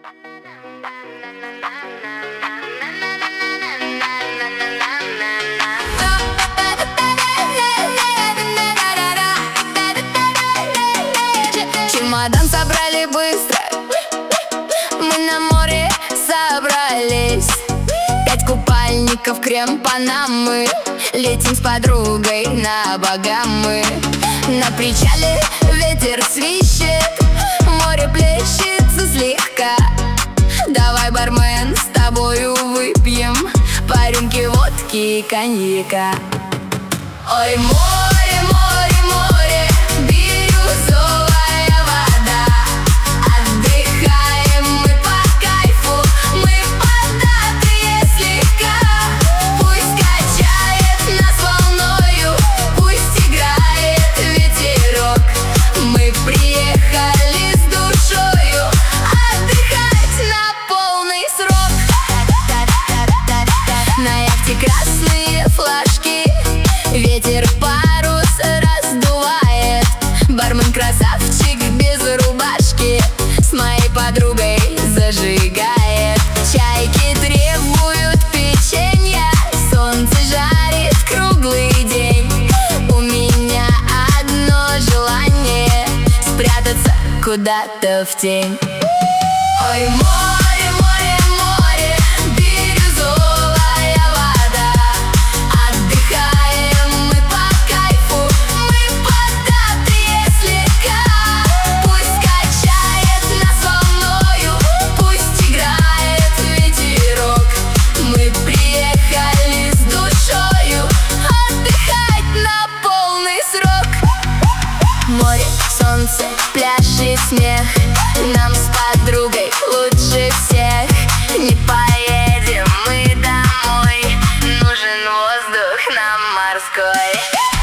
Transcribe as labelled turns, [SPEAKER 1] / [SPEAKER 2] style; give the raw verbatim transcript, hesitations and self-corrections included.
[SPEAKER 1] Чемодан собрали быстро, мы на море собрались. Пять купальников, крем, панамы, летим с подругой на Багамы. На причале ветер свищет, море плещется слегка. Давай, бармен, с тобою выпьем по рюмке водки и коньяка. Ой, море, море, море, бирюзовая вода. Отдыхаем мы по кайфу, мы податые слегка. Пусть качает нас волною, пусть играет ветерок. Мы приехали с душою отдыхать на полный срок. На яхте красные флажки, ветер парус раздувает. Бармен красавчик без рубашки с моей подругой зажигает. Чайки требуют печенья, солнце жарит круглый день. У меня одно желание — спрятаться куда-то в тень. Ой, море, море, море, бирюзовая вода. Отдыхаем мы по кайфу, мы податые слегка. Пусть качает нас волною, пусть играет ветерок. Мы приехали с душою отдыхать на полный срок. Море, солнце, пляж и смех, нам с подругой лучше всех. Не поедем мы домой, нужен воздух нам морской.